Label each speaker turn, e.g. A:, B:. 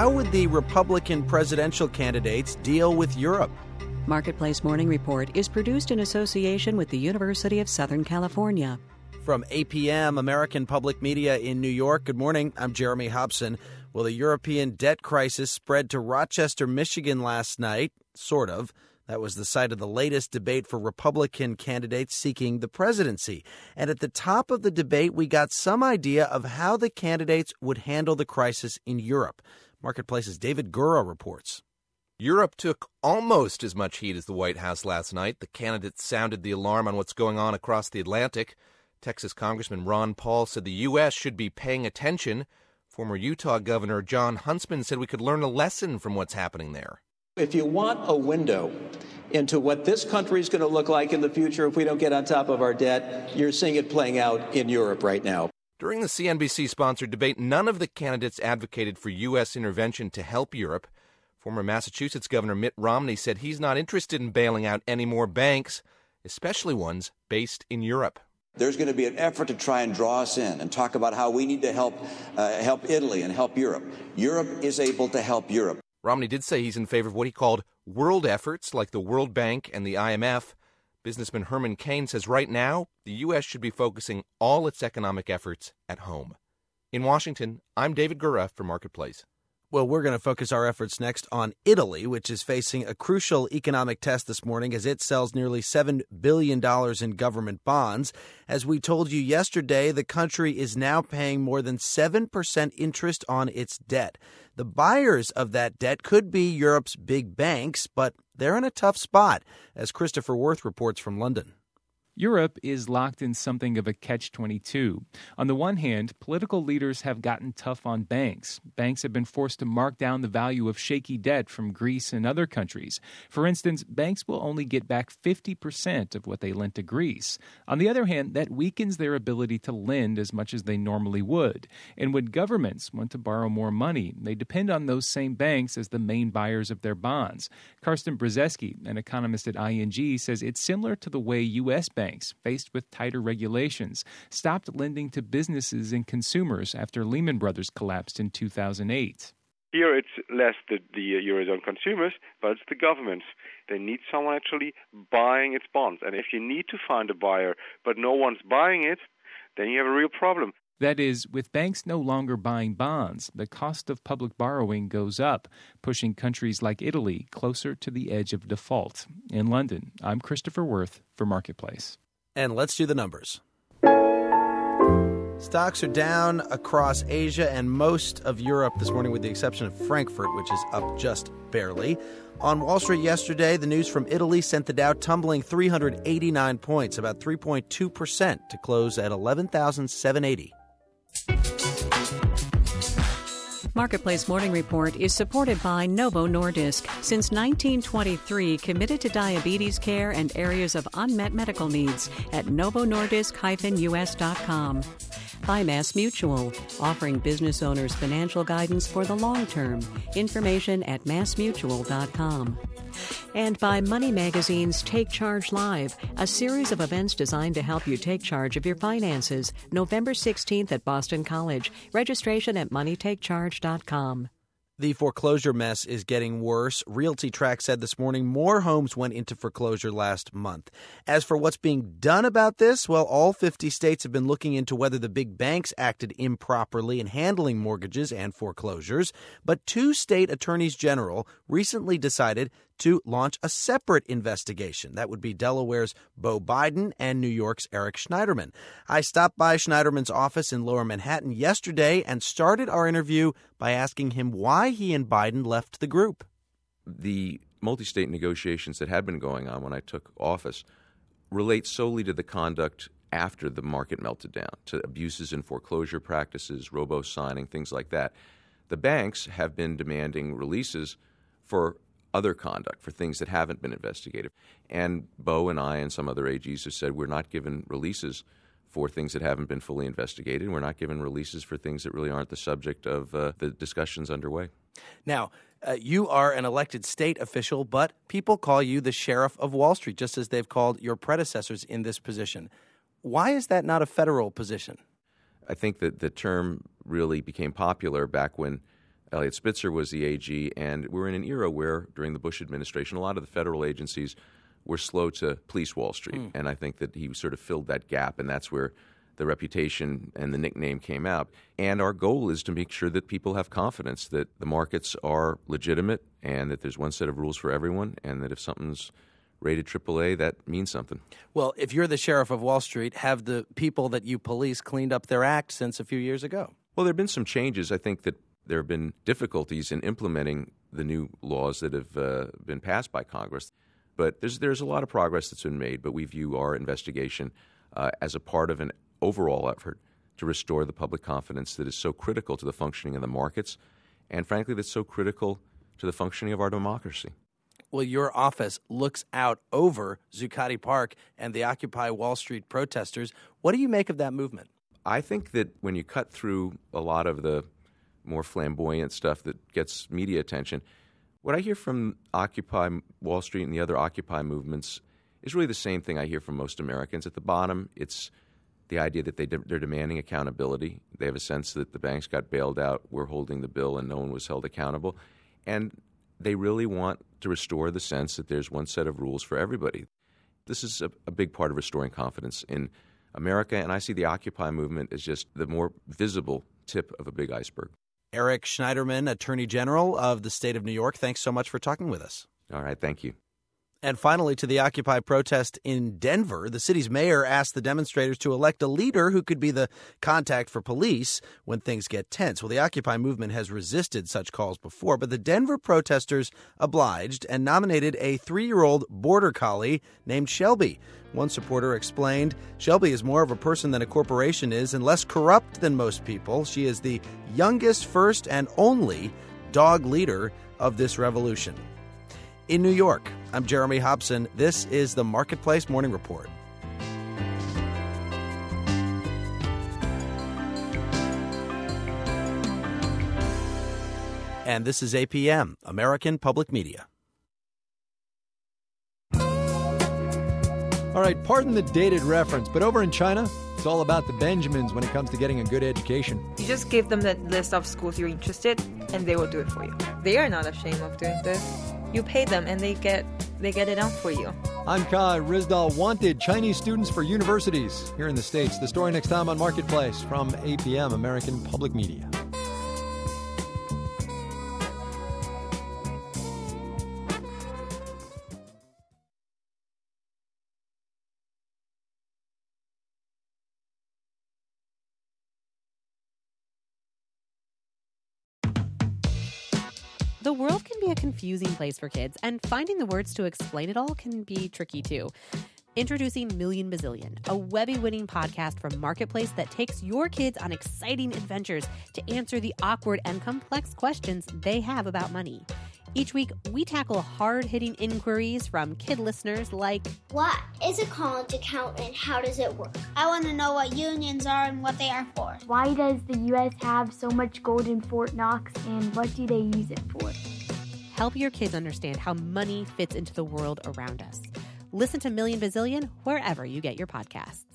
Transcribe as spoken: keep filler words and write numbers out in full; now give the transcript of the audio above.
A: how would the Republican presidential candidates deal with Europe?
B: Marketplace Morning Report is produced in association with the University of Southern California.
A: From A P M, American Public Media in New York, good morning. I'm Jeremy Hobson. Well, the European debt crisis spread to Rochester, Michigan last night, sort of. That was the site of the latest debate for Republican candidates seeking the presidency. And at the top of the debate, we got some idea of how the candidates would handle the crisis in Europe. Marketplace's David Gura reports.
C: Europe took almost as much heat as the White House last night. The candidates sounded the alarm on what's going on across the Atlantic. Texas Congressman Ron Paul said the U S should be paying attention. Former Utah Governor John Huntsman said we could learn a lesson from what's happening there.
D: If you want a window into what this country is going to look like in the future if we don't get on top of our debt, you're seeing it playing out in Europe right now.
C: During the C N B C-sponsored debate, none of the candidates advocated for U S intervention to help Europe. Former Massachusetts Governor Mitt Romney said he's not interested in bailing out any more banks, especially ones based in Europe.
E: There's going to be an effort to try and draw us in and talk about how we need to help uh, help Italy and help Europe. Europe is able to help Europe.
C: Romney did say he's in favor of what he called world efforts like the World Bank and the I M F. Businessman Herman Cain says right now the U S should be focusing all its economic efforts at home. In Washington, I'm David Gura for Marketplace.
A: Well, we're going to focus our efforts next on Italy, which is facing a crucial economic test this morning as it sells nearly seven billion dollars in government bonds. As we told you yesterday, the country is now paying more than seven percent interest on its debt. The buyers of that debt could be Europe's big banks, but they're in a tough spot, as Christopher Worth reports from London.
F: Europe is locked in something of a catch twenty-two. On the one hand, political leaders have gotten tough on banks. Banks have been forced to mark down the value of shaky debt from Greece and other countries. For instance, banks will only get back fifty percent of what they lent to Greece. On the other hand, that weakens their ability to lend as much as they normally would. And when governments want to borrow more money, they depend on those same banks as the main buyers of their bonds. Karsten Brzezinski, an economist at I N G, says it's similar to the way U S banks Banks, faced with tighter regulations, stopped lending to businesses and consumers after Lehman Brothers collapsed in two thousand eight.
G: Here it's less the, the Eurozone consumers, but it's the governments. They need someone actually buying its bonds. And if you need to find a buyer, but no one's buying it, then you have a real problem.
F: That is, with banks no longer buying bonds, the cost of public borrowing goes up, pushing countries like Italy closer to the edge of default. In London, I'm Christopher Worth for Marketplace.
A: And let's do the numbers. Stocks are down across Asia and most of Europe this morning, with the exception of Frankfurt, which is up just barely. On Wall Street yesterday, the news from Italy sent the Dow tumbling three hundred eighty-nine points, about three point two percent, to close at eleven thousand seven hundred eighty.
B: Marketplace Morning Report is supported by Novo Nordisk, since nineteen twenty-three, committed to diabetes care and areas of unmet medical needs at novo nordisk dash u s dot com. By Mass Mutual, offering business owners financial guidance for the long term. Information at mass mutual dot com. And by Money Magazine's Take Charge Live, a series of events designed to help you take charge of your finances. November sixteenth at Boston College. Registration at money take charge dot com.
A: The foreclosure mess is getting worse. RealtyTrac said this morning more homes went into foreclosure last month. As for what's being done about this, well, all fifty states have been looking into whether the big banks acted improperly in handling mortgages and foreclosures. But two state attorneys general recently decided to launch a separate investigation. That would be Delaware's Beau Biden and New York's Eric Schneiderman. I stopped by Schneiderman's office in Lower Manhattan yesterday and started our interview by asking him why he and Biden left the group.
H: The multi-state negotiations that had been going on when I took office relate solely to the conduct after the market melted down, to abuses in foreclosure practices, robo-signing, things like that. The banks have been demanding releases for other conduct, for things that haven't been investigated. And Beau and I and some other A Gs have said we're not given releases for things that haven't been fully investigated. We're not given releases for things that really aren't the subject of uh, the discussions underway.
A: Now, uh, you are an elected state official, but people call you the sheriff of Wall Street, just as they've called your predecessors in this position. Why is that not a federal position?
H: I think that the term really became popular back when Eliot Spitzer was the A G, and we're in an era where, during the Bush administration, a lot of the federal agencies were slow to police Wall Street. Mm. And I think that he sort of filled that gap, and that's where the reputation and the nickname came out. And our goal is to make sure that people have confidence that the markets are legitimate and that there's one set of rules for everyone, and that if something's rated triple A, that means something.
A: Well, if you're the sheriff of Wall Street, have the people that you police cleaned up their act since a few years ago?
H: Well, there have been some changes. I think that there have been difficulties in implementing the new laws that have uh, been passed by Congress. But there's there's a lot of progress that's been made, but we view our investigation uh, as a part of an overall effort to restore the public confidence that is so critical to the functioning of the markets, and frankly, that's so critical to the functioning of our democracy.
A: Well, your office looks out over Zuccotti Park and the Occupy Wall Street protesters. What do you make of that movement?
H: I think that when you cut through a lot of the more flamboyant stuff that gets media attention, what I hear from Occupy Wall Street and the other Occupy movements is really the same thing I hear from most Americans. At the bottom, it's the idea that they de- they're demanding accountability. They have a sense that the banks got bailed out, we're holding the bill, and no one was held accountable. And they really want to restore the sense that there's one set of rules for everybody. This is a, a big part of restoring confidence in America, and I see the Occupy movement as just the more visible tip of a big iceberg.
A: Eric Schneiderman, Attorney General of the state of New York, thanks so much for talking with us.
H: All right, thank you.
A: And finally, to the Occupy protest in Denver, the city's mayor asked the demonstrators to elect a leader who could be the contact for police when things get tense. Well, the Occupy movement has resisted such calls before, but the Denver protesters obliged and nominated a three-year-old border collie named Shelby. One supporter explained, Shelby is more of a person than a corporation is and less corrupt than most people. She is the youngest, first, and only dog leader of this revolution. In New York, I'm Jeremy Hobson. This is the Marketplace Morning Report. And this is A P M, American Public Media.
I: All right, pardon the dated reference, but over in China, it's all about the Benjamins when it comes to getting a good education.
J: You just give them the list of schools you're interested, and they will do it for you. They are not ashamed of doing this. You pay them, and they get they get it done for you.
I: I'm Kai Rizdal. Wanted Chinese students for universities here in the States. The story next time on Marketplace from A P M, American Public Media.
K: The world can be a confusing place for kids, and finding the words to explain it all can be tricky too. Introducing Million Bazillion, a Webby-winning podcast from Marketplace that takes your kids on exciting adventures to answer the awkward and complex questions they have about money. Each week, we tackle hard-hitting inquiries from kid listeners like,
L: what is a college account and how does it work? I want to know what unions are and what they are for.
M: Why does the U S have so much gold in Fort Knox and what do they use it for?
K: Help your kids understand how money fits into the world around us. Listen to Million Bazillion wherever you get your podcasts.